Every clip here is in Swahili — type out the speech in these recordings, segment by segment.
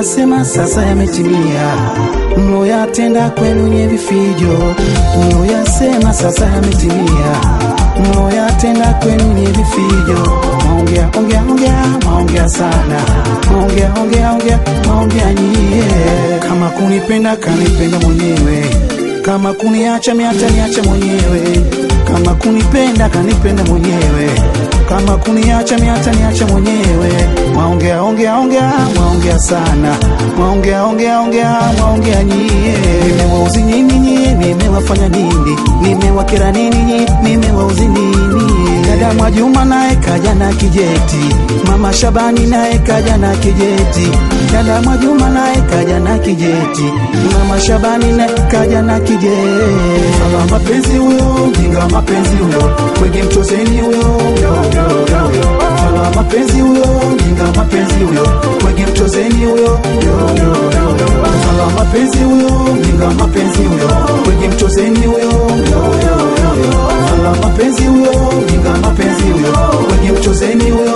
nasema sasa yametimia, mloyatenda kwenu nye vifijo. Mloyasema sasa yametimia, mloyatenda kwenu nye vifijo. Maongea sana, maongea nyie. Kama kunipenda kanipenda mwenyewe, kama kuniacha niacha mwenyewe. Kama kunipenda kanipenda mwenyewe, kama kuniacha niacha mwenyewe. Maongea sana, maongea nyie. Nimewauzi nini, nimewafanya nini, nimewakera nini, nimewauzi nini? Dada Mwajuma naye kaja na kijeti, Mama Shabani naye kaja na kijeti. Dada Mwajuma naye kaja na kijeti, Mama Shabani naye kaja na kijeti. Fala mapenzi huyo, jinga mapenzi huyo, kwege mchozeni huyo. Fala mapenzi huyo, jinga mapenzi huyo, kwege mchozeni huyo. Fala mapenzi huyo, jinga mapenzi huyo, kwege mchozeni huyo. Fala mapenzi huyo, jinga mapenzi huyo, kwege mchozeni huyo.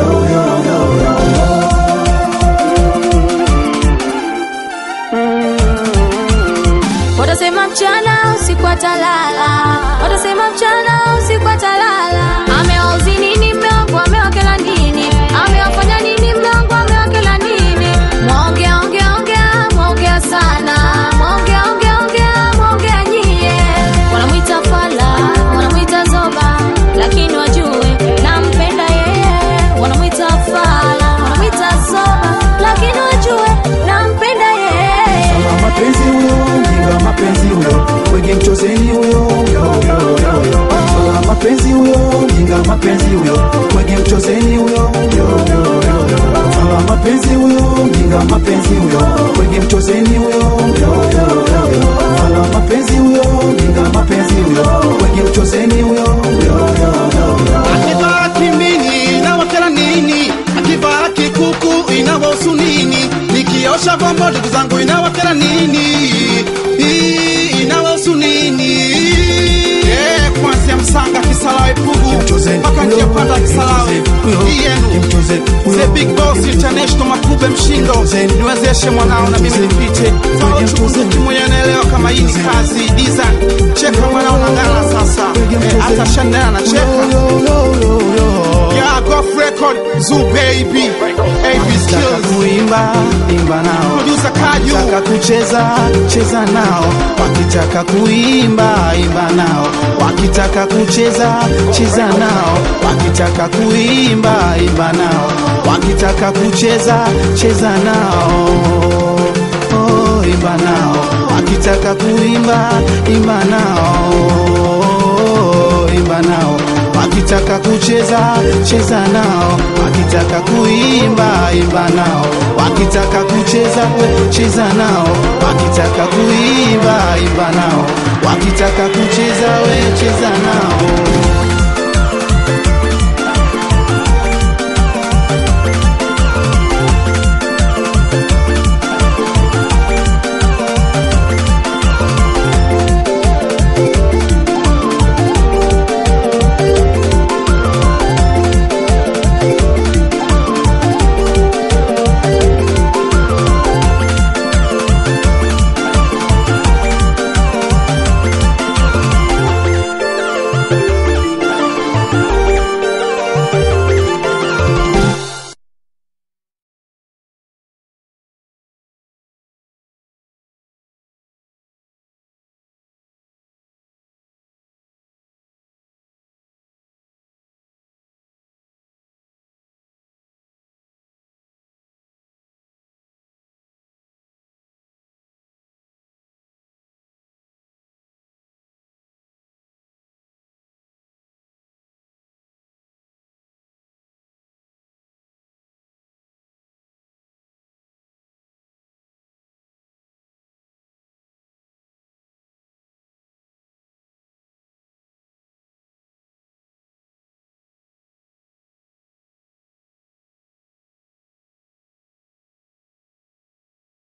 Watasema mchana usiku atalala, watasema mchana usiku atalala. Amewauzi nini mume wangu, amewakela nini, amewafanya nini mume wangu, amewakela nini? Maongea sana, maongea nyie. Wanamuita fala, wanamuita zoba, lakini wajue nampenda yeye. Wanamuita fala, wanamuita zoba, lakini wajue nampenda yeye. Fala mapenzi huyo, jinga mapenzi huyo, kwege mchozeni huyo. Fala mapenzi huyo, jinga mapenzi huyo, kwege mchozeni huyo. Fala mapenzi huyo, jinga mapenzi huyo, kwege mchozeni huyo. Fala mapenzi huyo, jinga mapenzi huyo, kwege mchozeni huyo. Akivaa kimini inawakera nini, akivaa kikuku inawahusu nini, nikiosha vyombo ndugu zangu inawakera nini, inawahusu nini? Kwanzia Msanga Kisarawe Pugu mpaka Njepanda Kisarawe yenu The Big Boss International Makube Mshindo. Niwezeshe mwanao na mimi nipite Sao chukuzuki mwenye naelewa kama hii ni kazi design. Cheka mwanao na ngana sasa, hata Chanel na cheka. Yeah, Golf Record, Zoo Baby, AB Skills. Kuimba, imba nao. Producer Kaju. Wakitaka kucheza, cheza nao. Wakitaka kuimba, imba nao. Wakitaka kucheza, cheza nao. Wakitaka kuimba, imba nao. Wakitaka kucheza, cheza nao. Oh, imba nao. Wakitaka kuimba, imba nao. Imba nao. Wakitaka kucheza, cheza nao. Wakitaka kuimba, imba nao. Wakitaka kucheza, cheza nao. Wakitaka kuimba, imba nao. Wakitaka kucheza, cheza nao.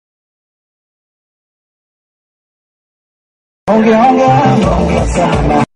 Ongea sana.